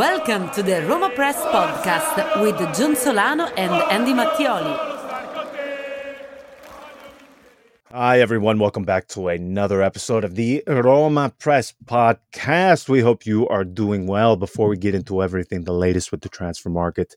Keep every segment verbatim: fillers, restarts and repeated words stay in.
Welcome to the Roma Press podcast with John Solano and Andy Mattioli. Hi, everyone. Welcome back to another episode of the Roma Press podcast. We hope you are doing well. Before we get into everything, the latest with the transfer market,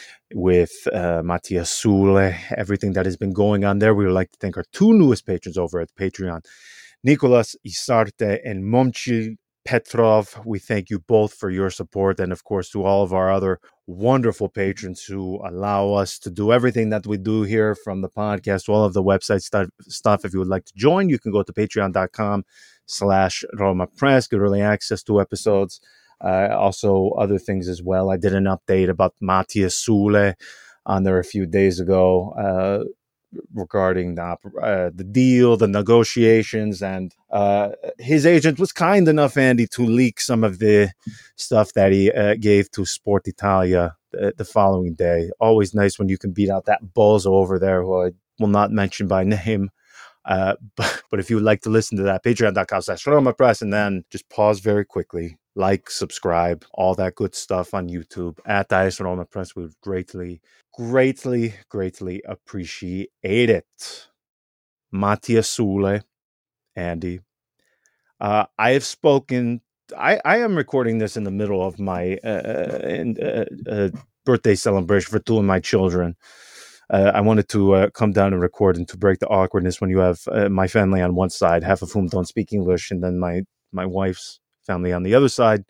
with uh, Mattia Sule, everything that has been going on there, we would like to thank our two newest patrons over at Patreon, Nicolas Isarte and Momchil Petrov. We thank you both for your support, and of course to all of our other wonderful patrons who allow us to do everything that we do here, from the podcast, all of the website stuff. stuff. If you would like to join, you can go to patreon.com slash Roma Press, get early access to episodes, uh, also other things as well. I did an update about Mattia Sule on there a few days ago, uh, regarding the uh, the deal, the negotiations, and uh, his agent was kind enough, Andy, to leak some of the stuff that he uh, gave to Sport Italia the, the following day. Always nice when you can beat out that bozo over there, who I will not mention by name. Uh, but, but if you would like to listen to that, patreon.com slash Roma Press, and then just pause very quickly, like, subscribe, all that good stuff on YouTube at Dias Roma Press. We would greatly, greatly, greatly appreciate it. Mattia Sule, Andy. Uh, I have spoken, I, I am recording this in the middle of my uh, in, uh, uh, birthday celebration for two of my children. Uh, I wanted to uh, come down and record, and to break the awkwardness when you have uh, my family on one side, half of whom don't speak English, and then my, my wife's family on the other side,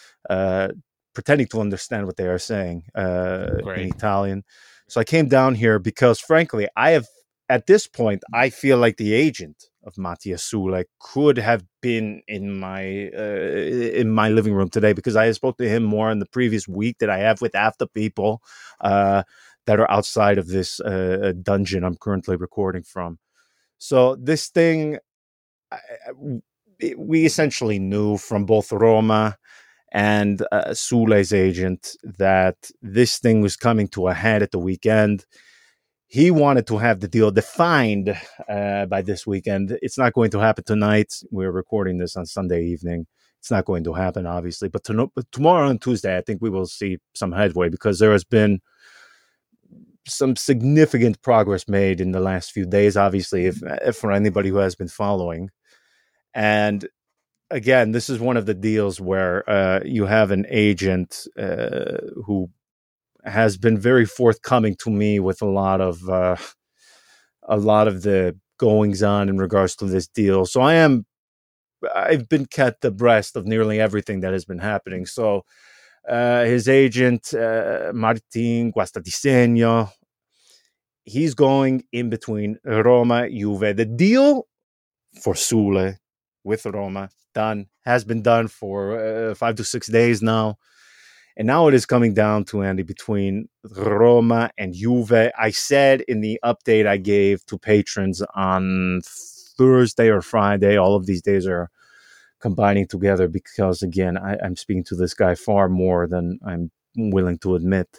uh, pretending to understand what they are saying uh, in Italian. So I came down here because, frankly, I have, at this point, I feel like the agent of Mattia Sule could have been in my uh, in my living room today, because I spoke to him more in the previous week that I have with half the people uh, that are outside of this uh, dungeon I'm currently recording from. So this thing, I, we essentially knew from both Roma and uh, Sule's agent that this thing was coming to a head at the weekend. He wanted to have the deal defined uh, by this weekend. It's not going to happen tonight. We're recording this on Sunday evening. It's not going to happen, obviously. But, to, but tomorrow and Tuesday, I think we will see some headway, because there has been some significant progress made in the last few days, obviously, if, if for anybody who has been following. And again, this is one of the deals where uh, you have an agent uh, who has been very forthcoming to me with a lot of uh, a lot of the goings on in regards to this deal. So I am, I've been kept abreast of nearly everything that has been happening. So uh, his agent, uh, Martin Guastadisegno, he's going in between Roma, Juve. The deal for Sule with Roma, done, has been done for uh, five to six days now. And now it is coming down to, Andy, between Roma and Juve. I said in the update I gave to patrons on Thursday or Friday, all of these days are combining together because, again, I, I'm speaking to this guy far more than I'm willing to admit.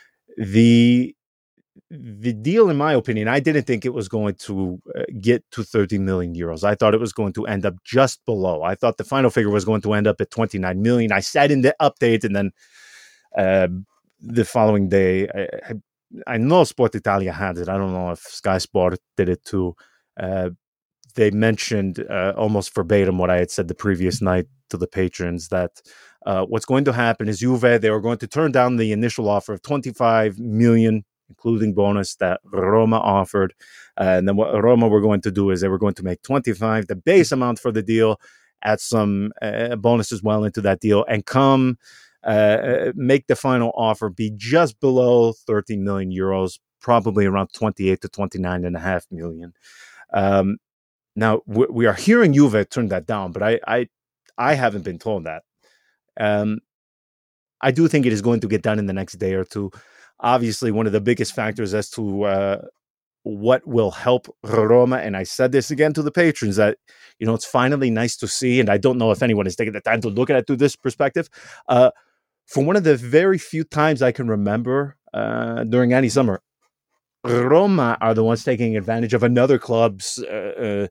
The the deal, in my opinion, I didn't think it was going to uh, get to thirty million euros. I thought it was going to end up just below. I thought the final figure was going to end up at twenty-nine million. I said in the update, and then uh, the following day, I, I, I know Sport Italia had it. I don't know if Sky Sport did it too. Uh, they mentioned uh, almost verbatim what I had said the previous night to the patrons, that uh, what's going to happen is Juve, they were going to turn down the initial offer of twenty-five million, including bonus, that Roma offered. Uh, and then what Roma were going to do is they were going to make twenty-five, the base amount for the deal, add some uh, bonus as well into that deal, and come uh, make the final offer be just below thirty million euros, probably around twenty-eight to twenty-nine and a half million. Um, now, we, we are hearing Juve turn that down, but I, I, I haven't been told that. Um, I do think it is going to get done in the next day or two. Obviously, one of the biggest factors as to uh, what will help Roma, and I said this again to the patrons, that, you know, it's finally nice to see, and I don't know if anyone has taken the time to look at it through this perspective. Uh, for one of the very few times I can remember uh, during any summer, Roma are the ones taking advantage of another club's uh, uh,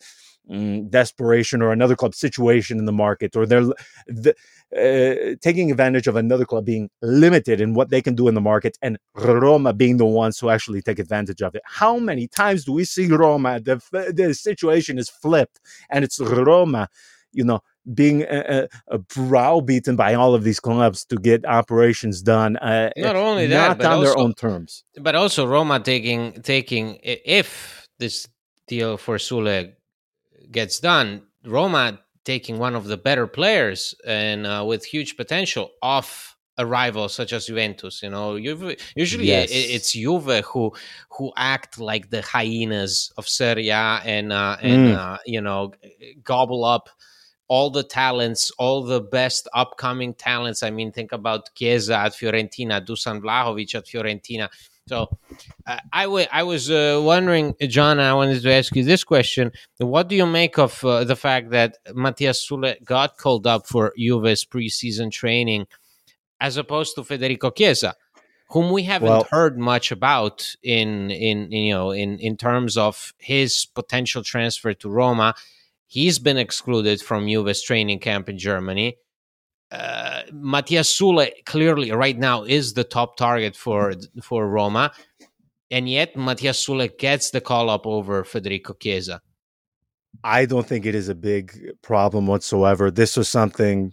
mm, desperation or another club situation in the market, or they're the, uh, taking advantage of another club being limited in what they can do in the market, and Roma being the ones who actually take advantage of it. How many times do we see Roma? The, the situation is flipped, and it's Roma, you know, being uh, uh, browbeaten by all of these clubs to get operations done, uh, Not only not that, but on their also, own terms. but also Roma taking taking if this deal for Sule gets done, Roma taking one of the better players and uh, with huge potential off a rival such as Juventus. You know, Juve, usually Yes. it, it's Juve who who act like the hyenas of Serie A and uh, and Mm. uh, you know, gobble up all the talents, all the best upcoming talents. I mean, think about Chiesa at Fiorentina, Dusan Vlahovic at Fiorentina. So uh, I, w- I was uh, wondering, John, I wanted to ask you this question. What do you make of uh, the fact that Mathias Sule got called up for Juve's preseason training as opposed to Federico Chiesa, whom we haven't Well, heard much about in, in, in you know in, in terms of his potential transfer to Roma? He's been excluded from Juve's training camp in Germany. Uh, Mathias Sule clearly right now is the top target for for Roma, and yet Mathias Sule gets the call up over Federico Chiesa. I don't think it is a big problem whatsoever. This was something.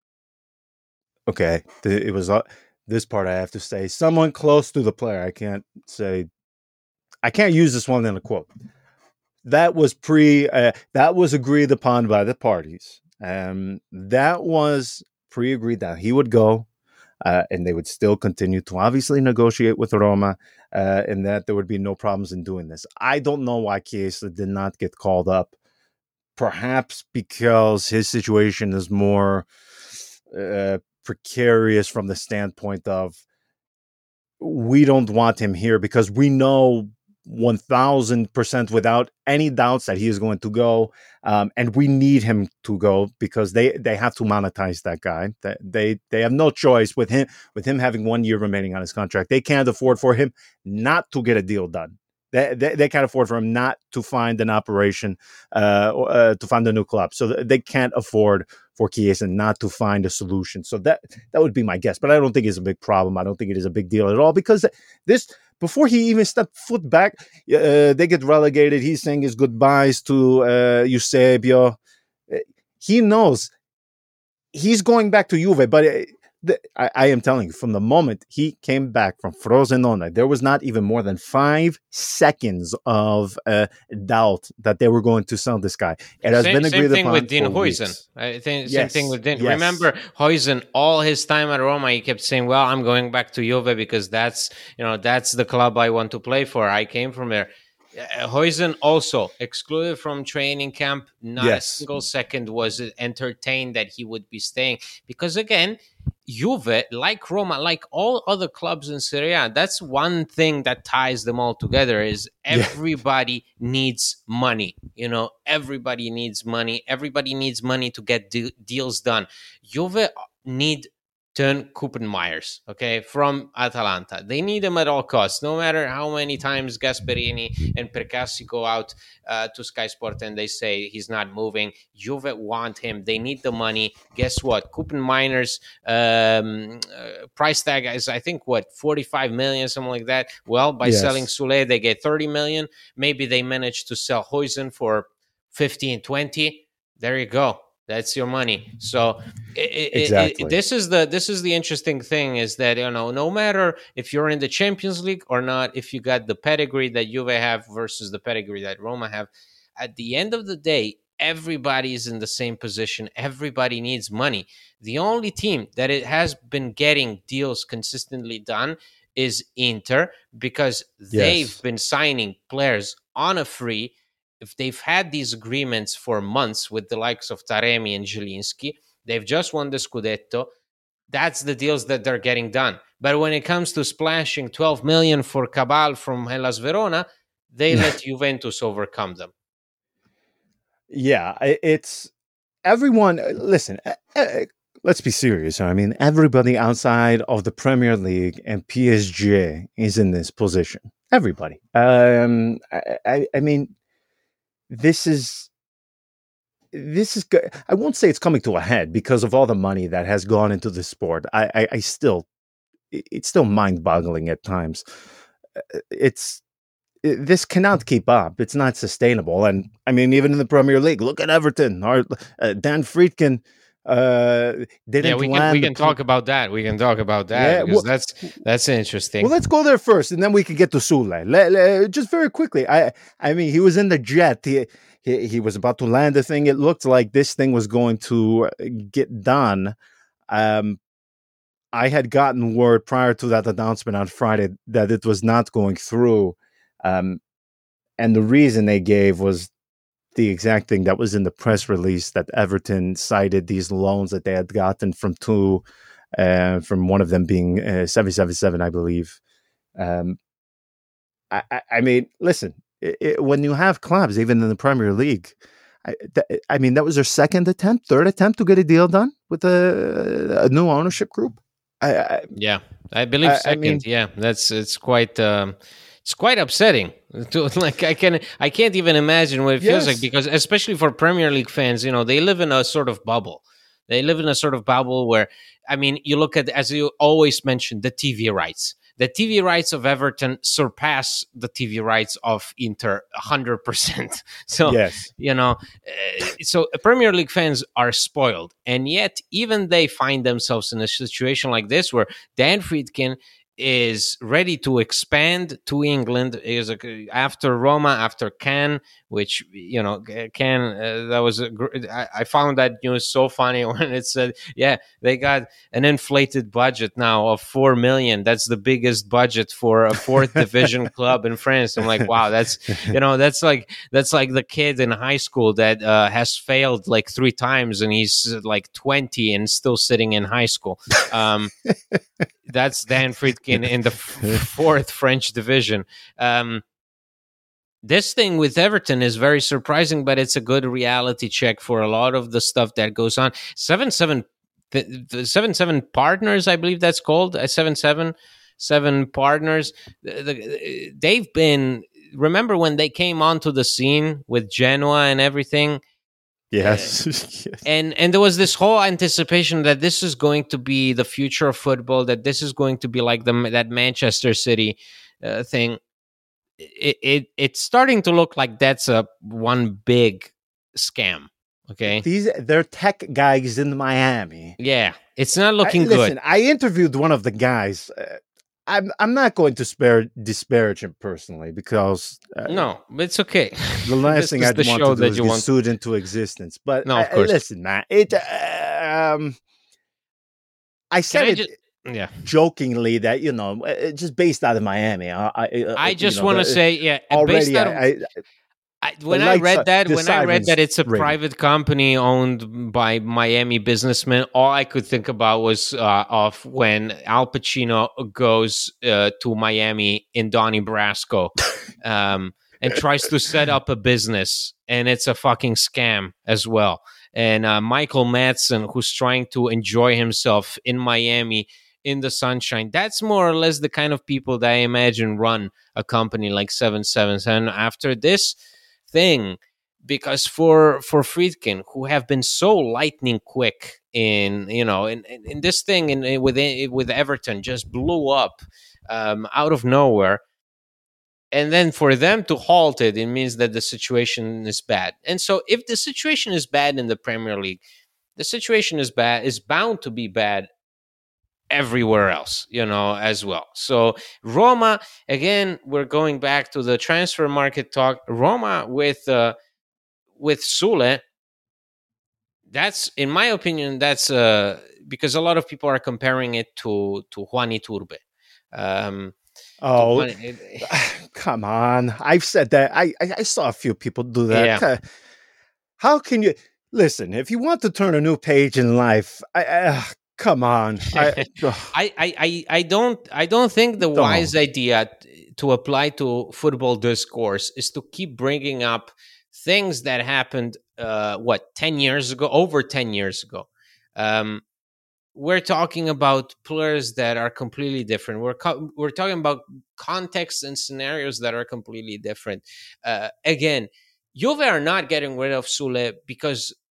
Okay, it was uh, this part I have to say. Someone close to the player. I can't say. I can't use this one in a quote. That was pre. Uh, that was agreed upon by the parties. Um, that was pre-agreed that he would go, uh, and they would still continue to obviously negotiate with Roma, uh, and that there would be no problems in doing this. I don't know why Chiesa did not get called up. Perhaps because his situation is more uh, precarious from the standpoint of we don't want him here because we know one thousand percent without any doubts that he is going to go. Um, and we need him to go because they, they have to monetize that guy. They, they they have no choice with him with him having one year remaining on his contract. They can't afford for him not to get a deal done. They, they, they can't afford for him not to find an operation, uh, uh, to find a new club. So they can't afford for Chiesa not to find a solution. So that that would be my guess. But I don't think it's a big problem. I don't think it is a big deal at all because this, before he even stepped foot back, uh, they get relegated. He's saying his goodbyes to uh, Eusebio. He knows he's going back to Juve, but it, the, I, I am telling you, from the moment he came back from Frosinone, there was not even more than five seconds of uh, doubt that they were going to sell this guy. It has same, been agreed same thing upon with Dean for Huijsen. weeks. I think Yes, same thing with Dean. yes. Remember Huijsen, all his time at Roma, he kept saying, "Well, I'm going back to Juve because that's you know that's the club I want to play for. I came from there." Uh, Huijsen also excluded from training camp. Not Yes. a single second was entertained that he would be staying because again, Juve, like Roma, like all other clubs in Serie A, that's one thing that ties them all together is everybody yeah. needs money. You know, everybody needs money. Everybody needs money to get de- deals done. Juve need Teun Koopmeiners, okay, from Atalanta. They need him at all costs, no matter how many times Gasperini and Percassi go out uh, to Sky Sport and they say he's not moving. Juve want him. They need the money. Guess what? Koopmeiners um, uh, price tag is, I think, what, forty-five million, something like that. Well, by Yes. selling Sule, they get thirty million. Maybe they manage to sell Huijsen for fifteen, twenty. There you go. That's your money. So it, exactly. It, this is the this is the interesting thing is that you know no matter if you're in the Champions League or not, if you got the pedigree that Juve have versus the pedigree that Roma have, at the end of the day, everybody is in the same position. Everybody needs money. The only team that it has been getting deals consistently done is Inter because they've Yes. been signing players on a free. If they've had these agreements for months with the likes of Taremi and Zielinski, they've just won the Scudetto. That's the deals that they're getting done. But when it comes to splashing twelve million for Cabal from Hellas Verona, they let Juventus overcome them. Yeah, it's everyone. Listen, let's be serious. I mean, everybody outside of the Premier League and P S G is in this position. Everybody. Um, I, I, I mean, this is this is good. I won't say it's coming to a head because of all the money that has gone into the sport. I, I, I still, it's still mind-boggling at times. It's it, this cannot keep up. It's not sustainable. And I mean, even in the Premier League, look at Everton. Our, uh, Dan Friedkin uh, didn't. Yeah, we can we can talk about that. We can talk about that yeah, because well, that's that's interesting. Well, let's go there first, and then we can get to Sule. Le, le, just very quickly. I I mean, he was in the jet. He, he he was about to land the thing. It looked like this thing was going to get done. Um, I had gotten word prior to that announcement on Friday that it was not going through. Um, and the reason they gave was the exact thing that was in the press release, that Everton cited these loans that they had gotten from two, uh, from one of them being uh, seven seven seven, I believe. Um, I, I, I mean, listen, it, it, when you have clubs, even in the Premier League, I, th- I mean, that was their second attempt, third attempt to get a deal done with a, a new ownership group. I, I, yeah, I believe I, second. I mean, yeah, that's it's quite um, it's quite upsetting. To, like I can I can't even imagine what it feels yes. like, because especially for Premier League fans, you know, they live in a sort of bubble. They live in a sort of bubble where, I mean, you look at, as you always mention, the T V rights. The T V rights of Everton surpass the T V rights of Inter one hundred percent. So, yes. you know, uh, so Premier League fans are spoiled. And yet, even they find themselves in a situation like this where Dan Friedkin is ready to expand to England. Is a, after Roma, after Cannes, which, you know, Cannes, uh, that was a gr- I, I found that news so funny when it said, yeah, they got an inflated budget now of four million. That's the biggest budget for a fourth division club in France. I'm like, wow, that's, you know, that's like that's like the kid in high school that uh, has failed like three times and he's like twenty and still sitting in high school. Um, That's Dan Friedkin in the f- fourth French division. Um, this thing with Everton is very surprising, but it's a good reality check for a lot of the stuff that goes on. Seven seven, the, the seven seven partners, I believe that's called. Uh, seven seven seven partners. The, the, they've been. Remember when they came onto the scene with Genoa and everything? Yes. Uh, yes. And and there was this whole anticipation that this is going to be the future of football, that this is going to be like the that Manchester City uh, thing. It, it it's starting to look like that's a one big scam. Okay, these they're tech guys in Miami. Yeah, it's not looking I, good. Listen, I interviewed one of the guys. Uh, I'm I'm not going to spare disparage him personally because uh, no, it's okay. The last thing I'd the want show to do that is you get want. sued into existence. But No, of uh, course. listen, man, it. Uh, um, I said Can I it just, yeah, jokingly that, you know, just based out of Miami. I I, uh, I just you know, want to the, say, yeah, already. based out of, I, I, I, when I read are, that, when I read that it's a ringing. private company owned by Miami businessmen, all I could think about was uh, of when Al Pacino goes uh, to Miami in Donnie Brasco um, and tries to set up a business, and it's a fucking scam as well. And uh, Michael Madsen, who's trying to enjoy himself in Miami in the sunshine. That's more or less the kind of people that I imagine run a company like seven seven seven. After this thing, because for for Friedkin, who have been so lightning quick in, you know, in, in, in this thing in, in with with Everton, just blew up um, out of nowhere, and then for them to halt it, it means that the situation is bad. And so if the situation is bad in the Premier League, the situation is bad is bound to be bad everywhere else, you know, as well. So Roma, again, we're going back to the transfer market talk. Roma with uh, with Sule, that's, in my opinion, that's uh, because a lot of people are comparing it to to Juan Iturbe. Um, oh, Juan, it, come on! I've said that. I, I I saw a few people do that. Yeah. How can you listen? If you want to turn a new page in life, I. Uh, Come on, I, I, I, I don't, I don't think the don't. wise idea to apply to football discourse is to keep bringing up things that happened, uh, what, ten years ago, over ten years ago. Um, we're talking about players that are completely different. We're co- we're talking about contexts and scenarios that are completely different. Uh, again, Juve are not getting rid of Sule because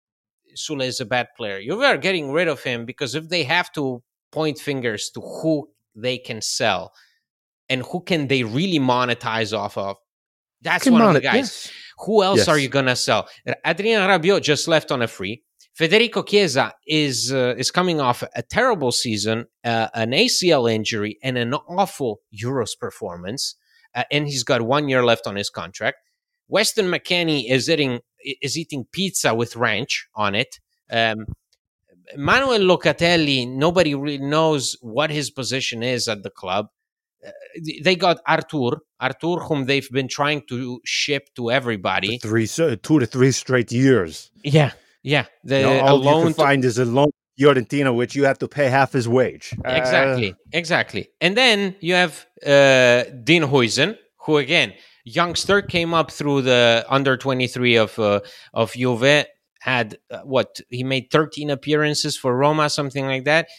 Sule is a bad player. Juve are getting rid of him because if they have to point fingers to who they can sell and who can they really monetize off of, that's Can one of monet- the guys. yes. Who else Yes. are you gonna sell? Adrien Rabiot just left on a free. Federico Chiesa is uh, is coming off a terrible season, uh, an A C L injury, and an awful Euros performance, uh, and he's got one year left on his contract. Weston McKennie is eating is eating pizza with ranch on it. Um, Manuel Locatelli, nobody really knows what his position is at the club. Uh, they got Artur, Artur, whom they've been trying to ship to everybody. For three, so two to three straight years. Yeah, yeah. The You know, all you loan can to- find is a loan to Fiorentina, which you have to pay half his wage. Exactly, Uh, exactly. And then you have uh, Dean Huijsen, who again, youngster, came up through the under twenty-three of uh, of Juve. Had uh, what he made thirteen appearances for Roma, something like that.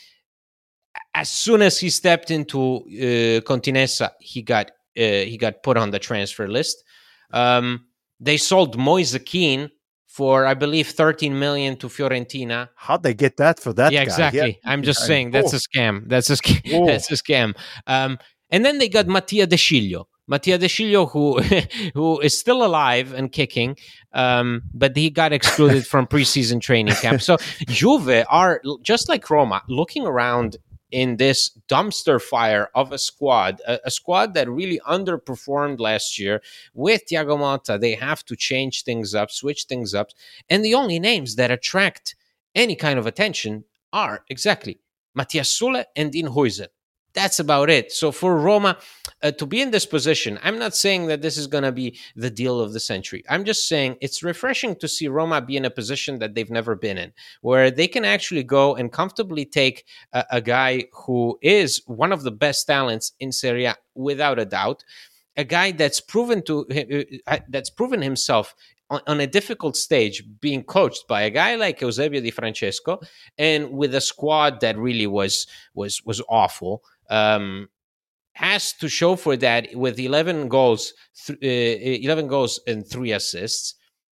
As soon as he stepped into uh, Continessa, he got uh, he got put on the transfer list. Um, they sold Moise Kean for, I believe, thirteen million to Fiorentina. how'd they get that for that yeah, guy? exactly. Yeah. I'm just I- saying that's oh. a scam. That's a scam. Whoa. That's a scam. Um, and then they got Mattia De Sciglio. Mattia De Sciglio, who who is still alive and kicking, um, but he got excluded from preseason training camp. So Juve are, just like Roma, looking around in this dumpster fire of a squad, a, a squad that really underperformed last year. With Thiago Motta, they have to change things up, switch things up. And the only names that attract any kind of attention are exactly Matthias Sule and Dean Huijsen. That's about it. So for Roma uh, to be in this position, I'm not saying that this is going to be the deal of the century. I'm just saying it's refreshing to see Roma be in a position that they've never been in, where they can actually go and comfortably take a, a guy who is one of the best talents in Serie A, without a doubt, a guy that's proven to uh, that's proven himself on, on a difficult stage, being coached by a guy like Eusebio Di Francesco, and with a squad that really was was was awful. Um, has to show for that with eleven goals, th- uh, eleven goals and three assists.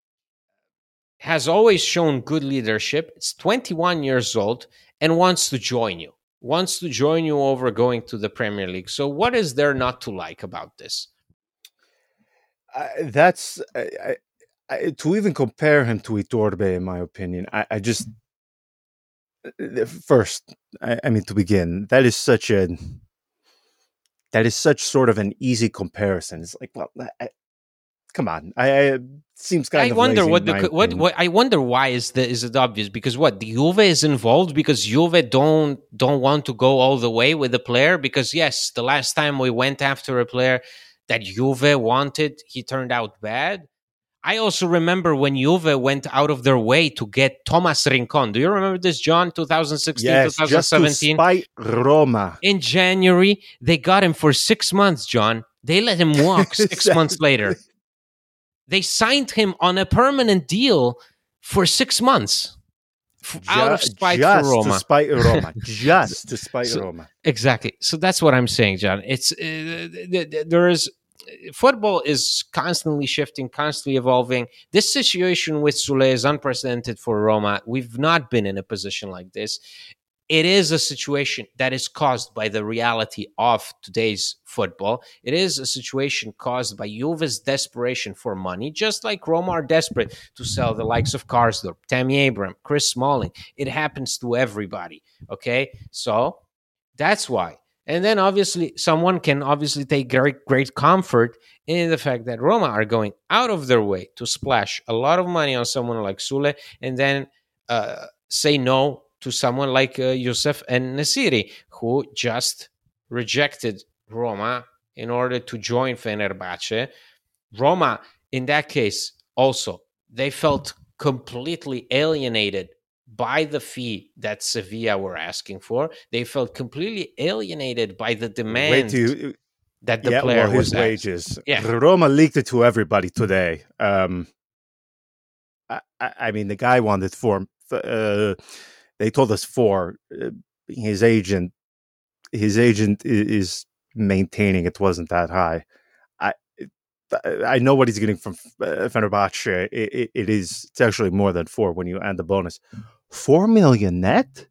Has always shown good leadership. It's twenty-one years old and wants to join you. Wants to join you over going to the Premier League. So what is there not to like about this? I, that's I, I, I, to even compare him to Iturbe, in my opinion. I, I just first, I, I mean, to begin, that is such a that is such sort of an easy comparison. It's like, well, I, come on, I, I it seems kind I of. wonder lazy what in the my what, opinion. what I wonder why is the is it obvious, because what, the Juve is involved because Juve don't don't want to go all the way with the player, because yes, the last time we went after a player that Juve wanted, he turned out bad. I also remember when Juve went out of their way to get Thomas Rincon. Do you remember this, John? twenty sixteen, Yes, just to twenty seventeen. spite Roma. In January, they got him for six months, John. They let him walk six Exactly. months later. They signed him on a permanent deal for six months f- out of Ju- spite just for Roma. to spite Roma. Just to spite So- Roma. Exactly. So that's what I'm saying, John. It's uh, th- th- there is football is constantly shifting, constantly evolving. This situation with Sule is unprecedented for Roma. We've not been in a position like this. It is a situation that is caused by the reality of today's football. It is a situation caused by Juve's desperation for money, just like Roma are desperate to sell the likes of Karsdorp, Tammy Abraham, Chris Smalling. It happens to everybody, okay? So that's why. And then obviously someone can obviously take great, great comfort in the fact that Roma are going out of their way to splash a lot of money on someone like Sule, and then uh, say no to someone like uh, Youssef En-Nesyri, who just rejected Roma in order to join Fenerbahce. Roma, in that case, also, they felt completely alienated by the fee that Sevilla were asking for. They felt completely alienated by the Wait demand till you, that the yeah, player well, his was asking. wages. Yeah. Roma leaked it to everybody today. Um, I, I I mean, the guy wanted four. Uh, they told us four. Uh, his agent, his agent i- is maintaining it wasn't that high. I I know what he's getting from uh, Fenerbahce. It, it, it is it's actually more than four when you add the bonus. Four million net?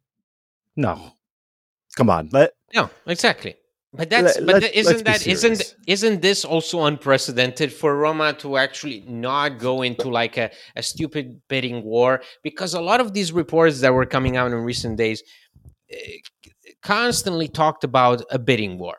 No, come on. Let no, exactly. But that's let, but let, isn't that isn't isn't this also unprecedented for Roma to actually not go into like a, a stupid bidding war? Because a lot of these reports that were coming out in recent days uh, constantly talked about a bidding war.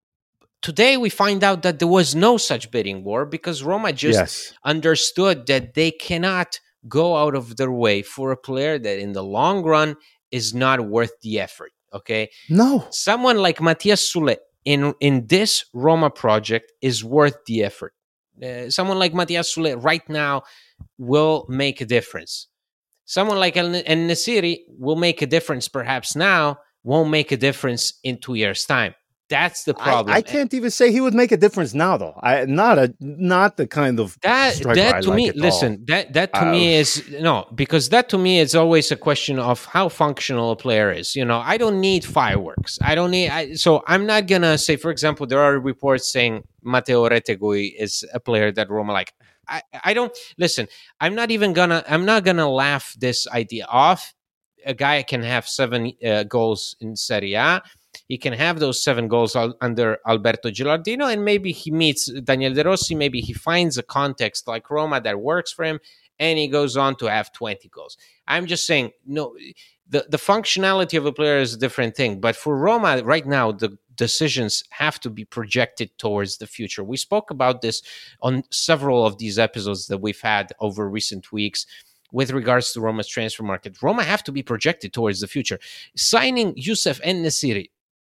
Today we find out that there was no such bidding war because Roma just yes. understood that they cannot go out of their way for a player that in the long run is not worth the effort. Okay. No. Someone like Matias Soulé in, in this Roma project is worth the effort. Uh, someone like Matias Soulé right now will make a difference. Someone like El Nesyri will make a difference perhaps now, won't make a difference in two years' time. That's the problem. I, I can't even say he would make a difference now, though. I not a not the kind of that that I to like me. Listen, all. that that to uh, me is no, because that to me is always a question of how functional a player is. You know, I don't need fireworks. I don't need. I, so I'm not gonna say, for example, there are reports saying Matteo Retegui is a player that Roma like. I I don't listen. I'm not even gonna. I'm not gonna laugh this idea off. A guy can have seven uh, goals in Serie A. He can have those seven goals under Alberto Gilardino, and maybe he meets Daniel De Rossi. Maybe he finds a context like Roma that works for him, and he goes on to have twenty goals. I'm just saying, no, the, the functionality of a player is a different thing. But for Roma right now, the decisions have to be projected towards the future. We spoke about this on several of these episodes that we've had over recent weeks. With regards to Roma's transfer market, Roma have to be projected towards the future. Signing Youssef En-Nesyri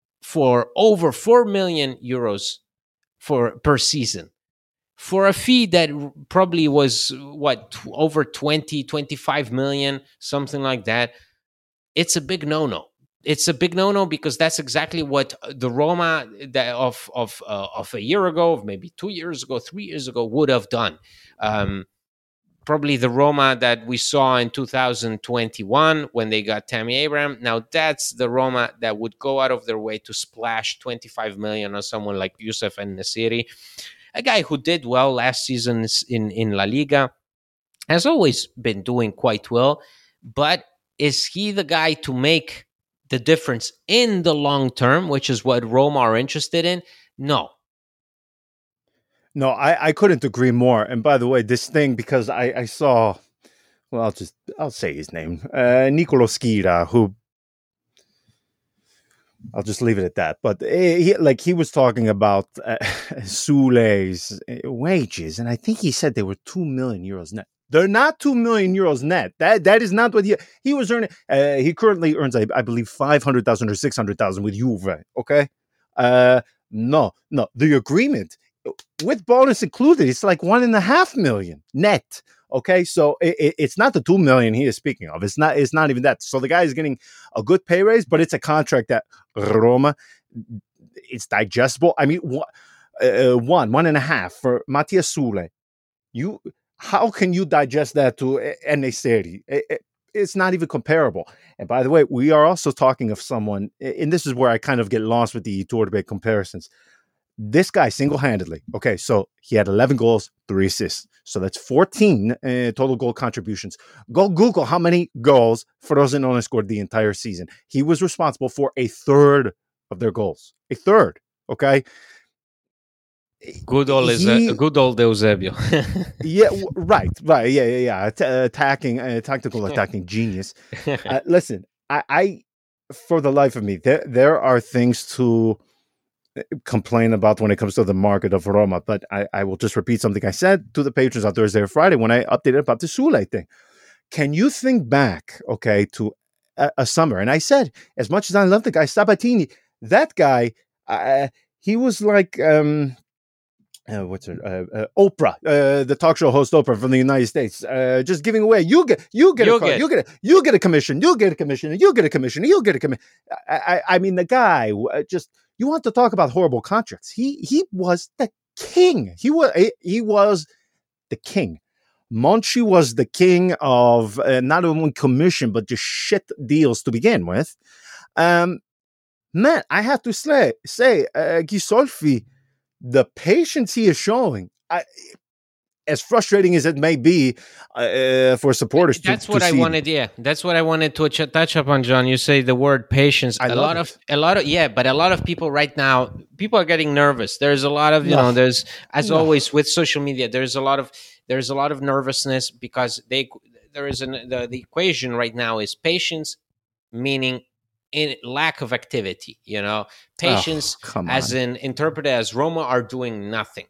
for over four million euros for per season, for a fee that probably was what over twenty, twenty-five million, something like that. It's a big no-no. It's a big no-no because that's exactly what the Roma that of of uh, of a year ago, of maybe two years ago, three years ago would have done. Um, Probably the Roma that we saw in two thousand twenty-one when they got Tammy Abraham. Now that's the Roma that would go out of their way to splash twenty-five million on someone like Youssef En-Nesyri, a guy who did well last season in, in La Liga, has always been doing quite well. But is he the guy to make the difference in the long term, which is what Roma are interested in? No. No, I, I couldn't agree more. And by the way, this thing, because I, I saw, well, I'll just, I'll say his name, uh, Nicolo Schira, who, I'll just leave it at that. But he, like, he was talking about uh, Soulé's wages, and I think he said they were two million euros net. They're not two million euros net. That That is not what he, he was earning. Uh, he currently earns, I, I believe, five hundred thousand or six hundred thousand with Juve, okay? Uh, no, no, the agreement with bonus included, it's like one and a half million net. Okay, so it, it, it's not the two million he is speaking of. It's not. It's not even that. So the guy is getting a good pay raise, but it's a contract that Roma, it's digestible. I mean, uh, one, one and a half for Matias Soulé. You, how can you digest that to En-Nesyri? It, it, it's not even comparable. And by the way, we are also talking of someone, and this is where I kind of get lost with the Iturbe comparisons. This guy single-handedly, okay, so he had eleven goals, three assists. So that's fourteen uh, total goal contributions. Go Google how many goals Frosinone scored the entire season. He was responsible for a third of their goals. A third, okay? Good old, he, uh, good old Eusebio. yeah, right, right, yeah, yeah, yeah. T- attacking, uh, tactical attacking genius. Uh, listen, I, I, for the life of me, there, there are things to complain about when it comes to the market of Roma, but I, I will just repeat something I said to the patrons on Thursday or Friday when I updated about the Soulé thing. Can you think back, okay, to a, a summer? And I said, as much as I love the guy, Sabatini, that guy, uh, he was like, um, uh, what's her, uh, uh, Oprah, uh, the talk show host Oprah from the United States, uh, just giving away. You get, you get, you'll a car, get. you get, a, you get a commission, you get a commission, you get a commission, you get a commission. I, I, I mean, the guy uh, just. You want to talk about horrible contracts? He he was the king. He was he was the king. Monchi was the king of uh, not only commission but just shit deals to begin with. Um, man, I have to say, say uh, Ghisolfi, the patience he is showing. I, as frustrating as it may be uh, for supporters, that's to, what to I see, wanted. Yeah, that's what I wanted to ch- touch upon, John. You say the word patience. I A love lot it. of, a lot of, yeah, but a lot of people right now, people are getting nervous. There's a lot of, you No. know, there's as No. always with social media, there's a lot of, there's a lot of nervousness because they, there is an the, the equation right now is patience, meaning in lack of activity. You know, patience Oh, come as on. in interpreted as Roma are doing nothing.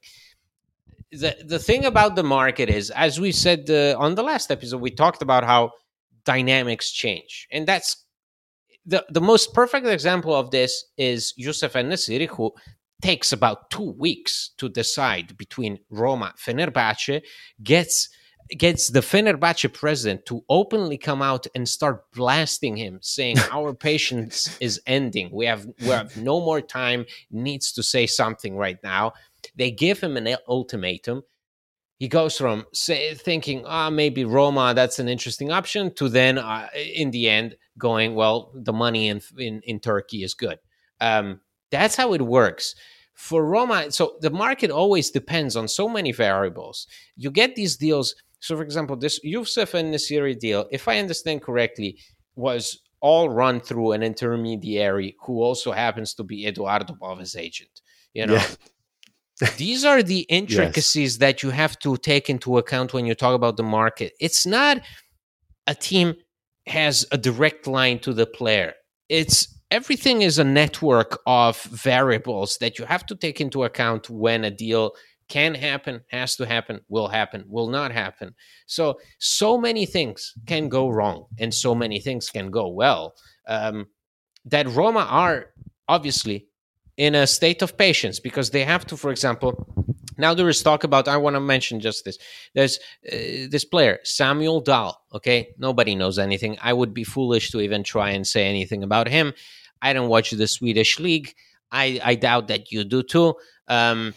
The the thing about the market is, as we said uh, on the last episode, we talked about how dynamics change, and that's the the most perfect example of this is Youssef En-Nesyri, who takes about two weeks to decide between Roma, Fenerbahce, gets gets the Fenerbahce president to openly come out and start blasting him, saying our patience is ending. We have we have no more time. Needs to say something right now. They give him an ultimatum. He goes from say, thinking, ah, oh, maybe Roma, that's an interesting option, to then, uh, in the end, going, well, the money in in, in Turkey is good. Um, that's how it works. For Roma, so the market always depends on so many variables. You get these deals. So, for example, this Youssef En-Nesyri deal, if I understand correctly, was all run through an intermediary who also happens to be Eduardo Bove's agent. You know, Yeah. These are the intricacies yes. that you have to take into account when you talk about the market. It's not a team has a direct line to the player. It's everything is a network of variables that you have to take into account when a deal can happen, has to happen, will happen, will not happen. So, so many things can go wrong and so many things can go well. Um, that Roma are obviously in a state of patience because they have to, for example, now there is talk about, I want to mention just this. There's uh, this player, Samuel Dahl, okay? Nobody knows anything. I would be foolish to even try and say anything about him. I don't watch the Swedish league. I, I doubt that you do too. Um,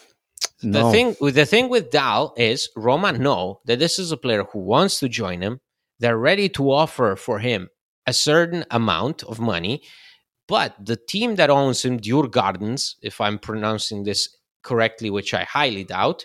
no. The thing with the thing with Dahl is Roma know that this is a player who wants to join him. They're ready to offer for him a certain amount of money, but the team that owns him, Djurgårdens, if I'm pronouncing this correctly, which I highly doubt,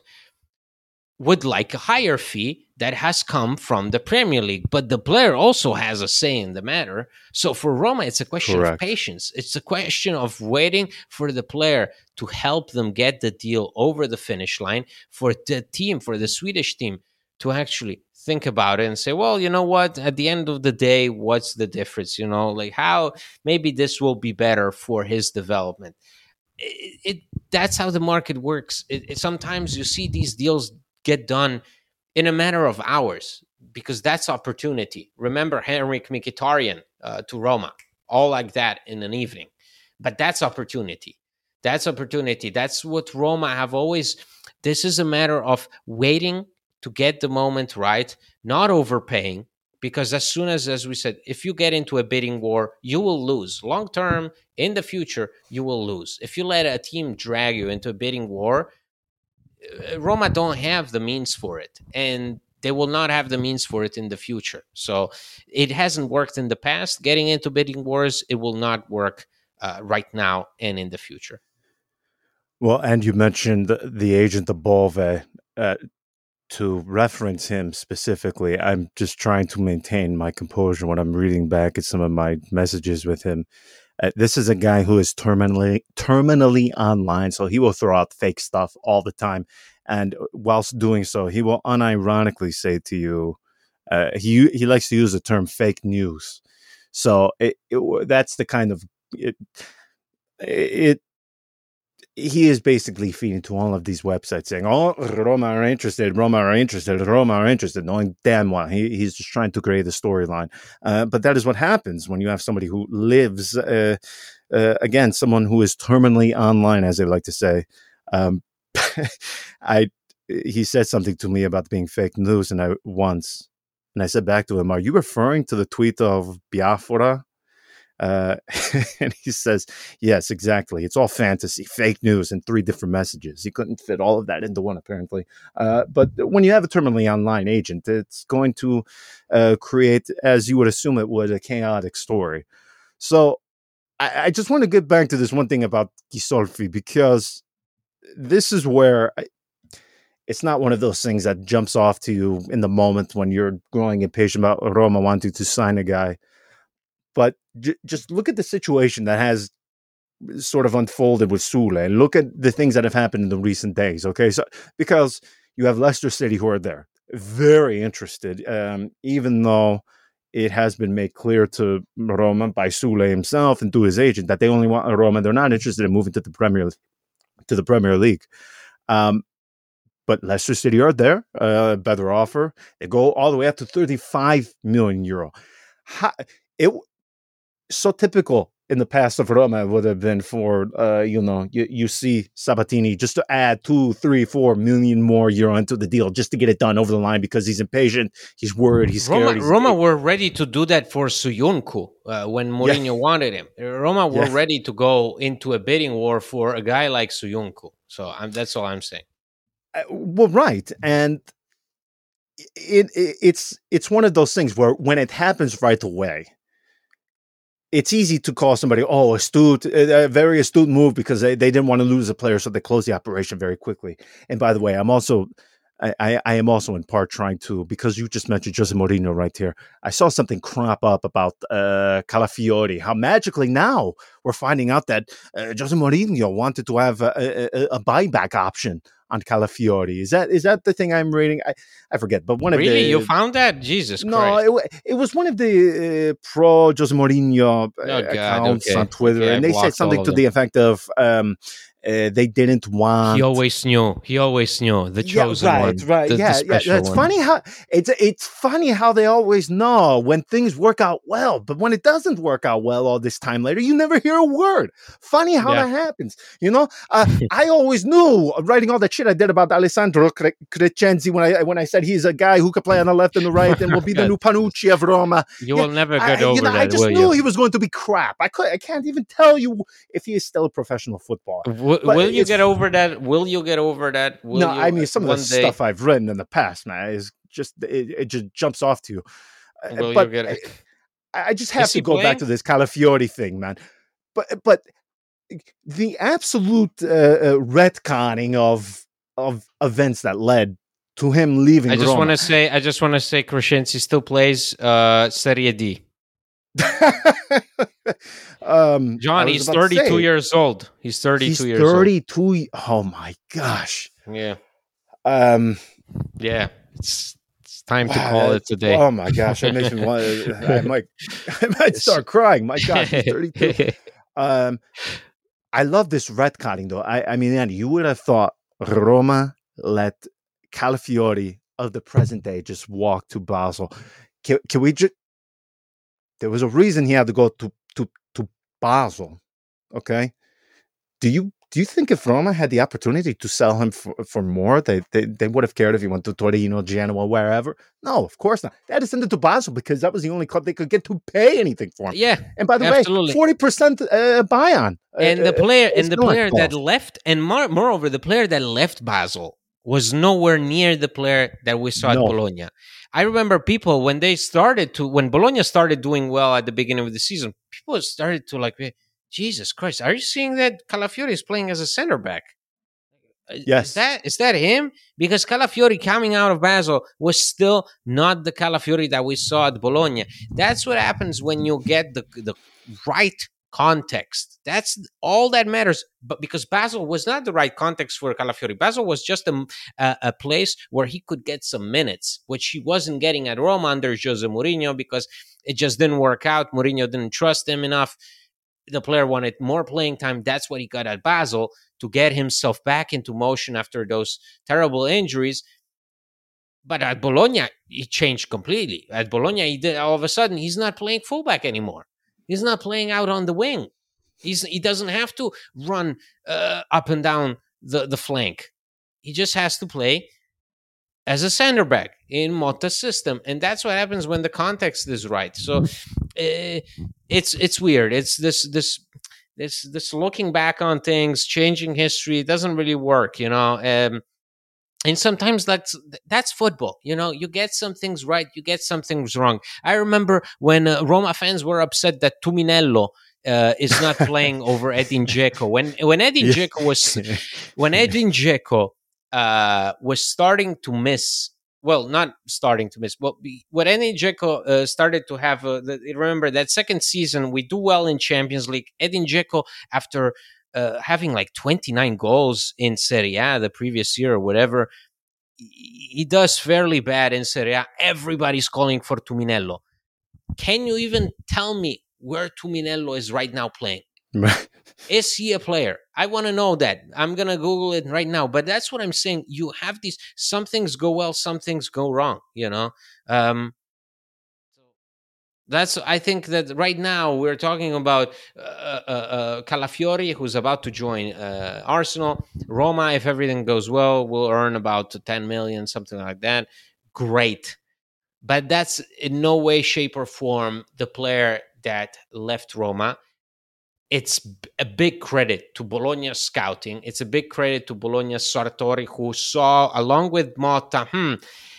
would like a higher fee that has come from the Premier League. But the player also has a say in the matter. So for Roma, it's a question Correct. of patience. It's a question of waiting for the player to help them get the deal over the finish line, for the team, for the Swedish team, to actually think about it and say, well, you know what, at the end of the day, what's the difference? You know, like how maybe this will be better for his development. It, it that's how the market works. It, it, sometimes you see these deals get done in a matter of hours because that's opportunity. Remember Henrik Mkhitaryan uh, to Roma, all like that in an evening. But that's opportunity. That's opportunity. That's what Roma have always. This is a matter of waiting to get the moment right, not overpaying, because as soon as, as we said, if you get into a bidding war, you will lose. Long term, in the future, you will lose. If you let a team drag you into a bidding war, Roma don't have the means for it, and they will not have the means for it in the future. So it hasn't worked in the past. Getting into bidding wars, it will not work uh, right now and in the future. Well, and you mentioned the, the agent of Bove. Uh, to reference him specifically, I'm just trying to maintain my composure when I'm reading back at some of my messages with him. Uh, this is a guy who is terminally terminally online, so he will throw out fake stuff all the time. And whilst doing so, he will unironically say to you, uh, he he likes to use the term fake news. So it, it, that's the kind of it, it he is basically feeding to all of these websites saying, oh, Roma are interested, Roma are interested, Roma are interested, knowing damn well he, he's just trying to create a storyline. Uh, but that is what happens when you have somebody who lives, uh, uh, again, someone who is terminally online, as they like to say. Um, I he said something to me about being fake news, and I once, and I said back to him, are you referring to the tweet of Biafra? Uh, and he says, yes, exactly. It's all fantasy, fake news, and three different messages. He couldn't fit all of that into one, apparently. Uh, but when you have a terminally online agent, it's going to uh, create, as you would assume it would, a chaotic story. So I, I just want to get back to this one thing about Ghisolfi, because this is where I, it's not one of those things that jumps off to you in the moment when you're growing impatient about Roma wanting to sign a guy. But j- just look at the situation that has sort of unfolded with Sule, and look at the things that have happened in the recent days. Okay, so because you have Leicester City who are there, very interested, um, even though it has been made clear to Roma by Sule himself and to his agent that they only want Roma. They're not interested in moving to the Premier to the Premier League. Um, but Leicester City are there, uh, better offer. They go all the way up to thirty-five million euro. How, it so typical in the past of Roma would have been for, uh, you know, you, you see Sabatini just to add two, three, four million more euro into the deal just to get it done over the line because he's impatient, he's worried, he's scared. Roma, he's, Roma were ready to do that for Suyuncu uh, when Mourinho yeah. wanted him. Roma were yeah. ready to go into a bidding war for a guy like Suyuncu. So I'm, that's all I'm saying. Uh, well, right. And it, it it's it's one of those things where when it happens right away, it's easy to call somebody, oh, astute, a very astute move because they, they didn't want to lose a player, so they closed the operation very quickly. And by the way, I'm also, I, I, I am also in part trying to, because you just mentioned Jose Mourinho right here, I saw something crop up about uh, Calafiori, how magically now we're finding out that uh, Jose Mourinho wanted to have a, a, a buyback option on Calafiori. Is that is that the thing I'm reading? I, I forget, but one really? of the... Really? You found that? Jesus no, Christ. No, it, it was one of the uh, pro Jose Mourinho uh, oh, God, accounts okay. on Twitter, okay, and they said something to them. the effect of um, uh, they didn't want... He always knew. He always knew. The chosen yeah, right, one. Right, the, yeah, the yeah. It's one. funny how it's it's funny how they always know when things work out well, but when it doesn't work out well all this time later, you never hear a word. Funny how yeah. that happens, you know. Uh, I always knew, writing all that shit I did about Alessandro Cre- Crescenzi when I when I said he's a guy who can play on the left and the right and will be the new Panucci of Roma. You yeah, will never get I, over you know, that. I just will knew you? he was going to be crap. I could I can't even tell you if he is still a professional footballer. W- will you get over that? Will you get over that? Will no, you, I mean some of the day... stuff I've written in the past, man, is just it, it just jumps off to you. Will but you get it? I, I just have is to go playing? back to this Calafiori thing, man. But but the absolute uh, uh, retconning of of events that led to him leaving. I just want to say, I just want to say, Crescenzi still plays uh, Serie D. um, John, he's thirty-two say, years old. He's thirty-two he's years thirty-two, old. thirty-two. Oh my gosh. Yeah. Um. Yeah. It's it's time wow, to call it today. Oh my gosh, that makes me want. I might, I might start crying. My gosh, he's thirty-two. um, I love this retconning though. I, I mean, Andy, you would have thought Roma let Calafiori of the present day just walk to Basel. Can, can we just? There was a reason he had to go to, to, to Basel, okay? Do you do you think if Roma had the opportunity to sell him for, for more, they, they they would have cared if he went to Torino, Genoa, wherever? No, of course not. They had to send it to Basel because that was the only club they could get to pay anything for him. Yeah, and by the absolutely. way, forty percent uh, buy-on. And uh, the player and the player cost. that left, and more, moreover, the player that left Basel was nowhere near the player that we saw no. at Bologna. I remember people when they started to, when Bologna started doing well at the beginning of the season, people started to like, Jesus Christ, are you seeing that Calafiori is playing as a center back? Yes. Is that, is that him? Because Calafiori coming out of Basel was still not the Calafiori that we saw at Bologna. That's what happens when you get the, the right context. That's all that matters. But because Basel was not the right context for Calafiori, Basel was just a, a, a place where he could get some minutes, which he wasn't getting at Roma under Jose Mourinho because it just didn't work out. Mourinho didn't trust him enough. The player wanted more playing time. That's what he got at Basel to get himself back into motion after those terrible injuries. But at Bologna, he changed completely. At Bologna, he did, all of a sudden, he's not playing fullback anymore. He's not playing out on the wing. He's he doesn't have to run uh, up and down the, the flank. He just has to play as a center back in Motta's system, and that's what happens when the context is right. So uh, it's it's weird. It's this this this this looking back on things, changing history. It doesn't really work, you know. Um, And sometimes that's that's football. You know, you get some things right, you get some things wrong. I remember when uh, Roma fans were upset that Tuminello uh, is not playing over Edin Dzeko. When when Edin Dzeko was when Edin Dzeko uh, was starting to miss. Well, not starting to miss. Well, what Edin Dzeko uh, started to have. Uh, the, remember that second season, we do well in Champions League. Edin Dzeko, after uh, having like twenty-nine goals in Serie A the previous year or whatever, he does fairly bad in Serie A. Everybody's calling for Tuminello. Can you even tell me where Tuminello is right now playing? Is he a player? I want to know that. I'm going to Google it right now. But that's what I'm saying. You have these, some things go well, some things go wrong, you know? Um, that's, I think that right now we're talking about uh, uh, uh, Calafiori, who's about to join uh, Arsenal. Roma, if everything goes well, will earn about ten million, something like that. Great. But that's in no way, shape, or form the player that left Roma. It's a big credit to Bologna's scouting. It's a big credit to Bologna's Sartori, who saw, along with Motta, hmm,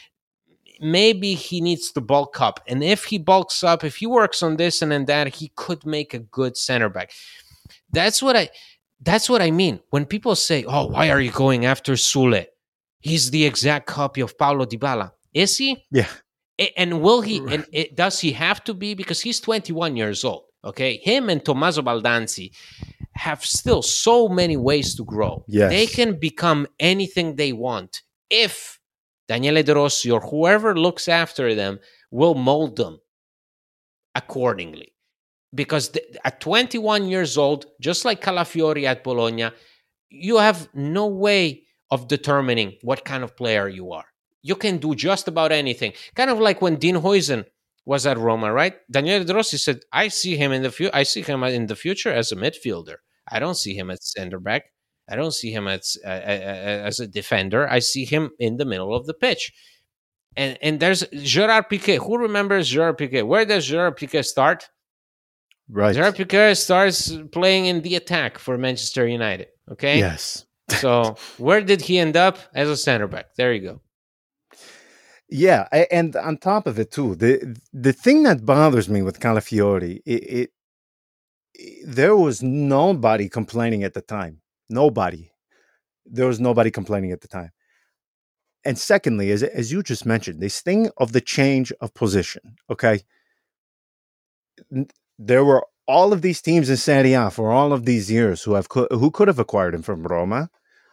maybe he needs to bulk up. And if he bulks up, if he works on this and then that, he could make a good center back. That's what I that's what I mean. When people say, oh, why are you going after Sule? He's the exact copy of Paulo Dybala. Is he? Yeah. And will he, and it, does he have to be? Because he's twenty-one years old. Okay, him and Tommaso Baldanzi have still so many ways to grow. Yes. They can become anything they want if Daniele De Rossi or whoever looks after them will mold them accordingly. Because th- at twenty-one years old, just like Calafiori at Bologna, you have no way of determining what kind of player you are. You can do just about anything. Kind of like when Dean Huijsen was at Roma, right? Daniele De Rossi said, I see him in the fu- I see him in the future as a midfielder. I don't see him as center back. I don't see him as uh, as a defender. I see him in the middle of the pitch. And and there's Gerard Piqué. Who remembers Gerard Piqué? Where does Gerard Piqué start? Right. Gerard Piqué starts playing in the attack for Manchester United. Okay. Yes. So where did he end up? As a center back. There you go. Yeah, and on top of it too, the the thing that bothers me with Calafiori, it, it, it there was nobody complaining at the time. Nobody. There was nobody complaining at the time. And secondly, as as you just mentioned, this thing of the change of position. Okay, there were all of these teams in Serie A for all of these years who have who could have acquired him from Roma.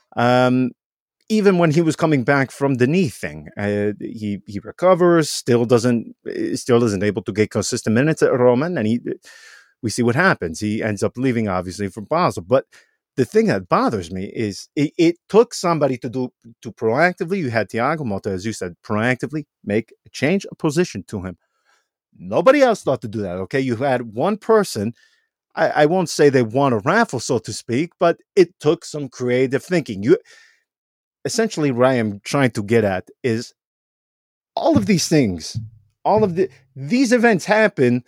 Um, Even when he was coming back from the knee thing, uh, he he recovers, still doesn't, still isn't able to get consistent minutes at Roma, and he, we see what happens. He ends up leaving, obviously, for Basel. But the thing that bothers me is it, it took somebody to do to proactively. You had Thiago Motta, as you said, proactively make a change of position to him. Nobody else thought to do that. Okay, you had one person. I, I won't say they won a raffle, so to speak, but it took some creative thinking. You. Essentially, what I am trying to get at is all of these things, all of the these events happen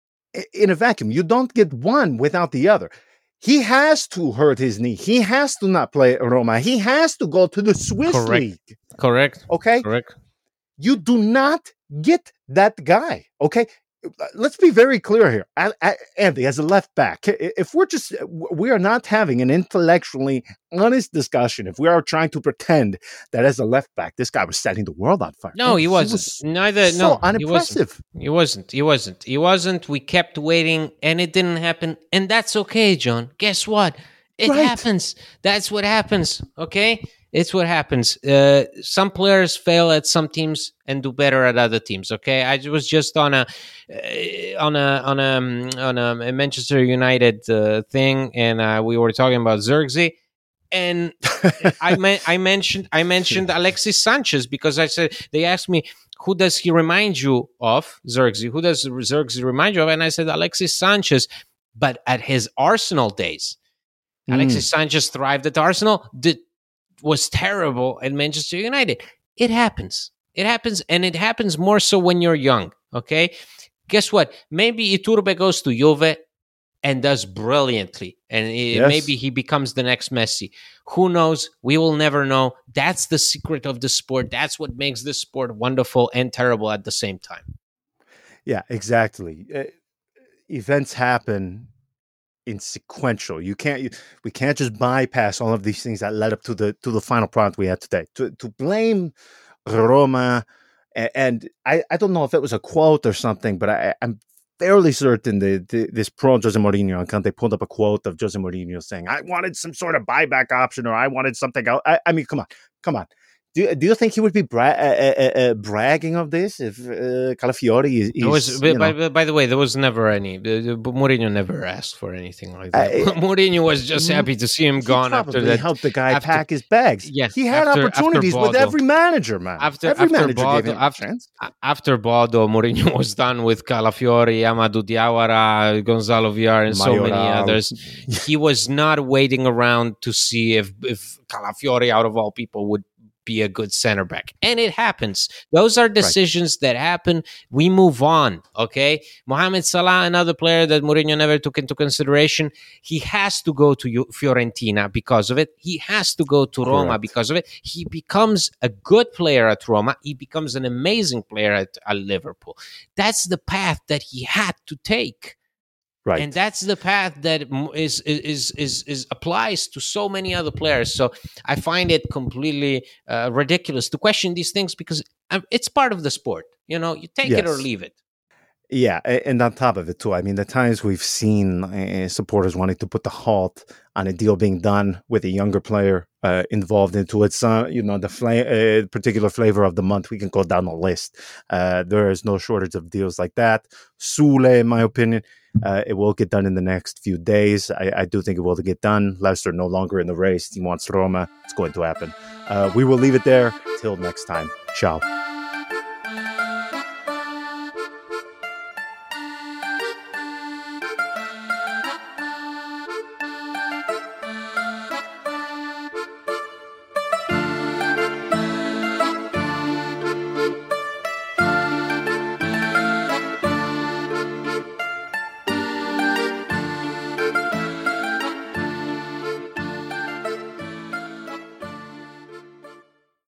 in a vacuum. You don't get one without the other. He has to hurt his knee. He has to not play at Roma. He has to go to the Swiss Correct. league. Correct. Okay? Correct. You do not get that guy. Okay? Let's be very clear here. I, I, Andy, as a left back, if we're just, we are not having an intellectually honest discussion, if we are trying to pretend that as a left back, this guy was setting the world on fire. No, he wasn't. He was Neither, so no, unimpressive. He wasn't. He wasn't. He wasn't. We kept waiting and it didn't happen. And that's okay, John. Guess what? It Right. happens. That's what happens. Okay? It's what happens. Uh, some players fail at some teams and do better at other teams. Okay, I was just on a uh, on a on a um, on a Manchester United uh, thing, and uh, we were talking about Zirkzee, and I me- I mentioned I mentioned Alexis Sanchez because I said they asked me who does he remind you of Zirkzee? Who does Zirkzee remind you of? And I said Alexis Sanchez, but at his Arsenal days, mm. Alexis Sanchez thrived at Arsenal. Did was terrible at Manchester United. It happens. It happens, and it happens more so when you're young, okay? Guess what? Maybe Iturbe goes to Juve and does brilliantly, and it, yes. maybe he becomes the next Messi. Who knows? We will never know. That's the secret of the sport. That's what makes this sport wonderful and terrible at the same time. Yeah, exactly. Uh, events happen, in sequential. You can't. You, we can't just bypass all of these things that led up to the to the final product we had today. To to blame Roma, and, and I, I don't know if it was a quote or something, but I, I'm fairly certain that the, this pro Jose Mourinho account, they pulled up a quote of Jose Mourinho saying, "I wanted some sort of buyback option, or I wanted something else." I, I mean, come on, come on. Do, do you think he would be bra- uh, uh, uh, bragging of this if uh, Calafiori is? is was, by, by, by the way, there was never any. Uh, Mourinho never asked for anything like that. Uh, Mourinho was just happy to see him gone after that. Helped the guy after, pack his bags. Yes, he had after, opportunities after with every manager, man. After every after manager Bodo, gave him after, a chance. After Bodo, Mourinho was done with Calafiori, Amadou Diawara, Gonzalo Villar, and Mayoral. So many others. He was not waiting around to see if if Calafiori, out of all people, would be a good center back. And it happens. Those are decisions right. that happen. We move on, okay? Mohamed Salah, another player that Mourinho never took into consideration, he has to go to Fiorentina because of it. He has to go to Roma Correct. because of it. He becomes a good player at Roma. He becomes an amazing player at, at Liverpool. That's the path that he had to take. Right. And that's the path that is, is is is applies to so many other players. So I find it completely uh, ridiculous to question these things because it's part of the sport. You know, you take yes. it or leave it. Yeah, and on top of it too, I mean, the times we've seen uh, supporters wanting to put the halt on a deal being done with a younger player uh, involved into it. So, you know, the fla- uh, particular flavor of the month, we can go down the list. Uh, there is no shortage of deals like that. Sule, in my opinion, uh, it will get done in the next few days. I, I do think it will get done. Leicester no longer in the race. He wants Roma. It's going to happen. Uh, we will leave it there. Till next time. Ciao.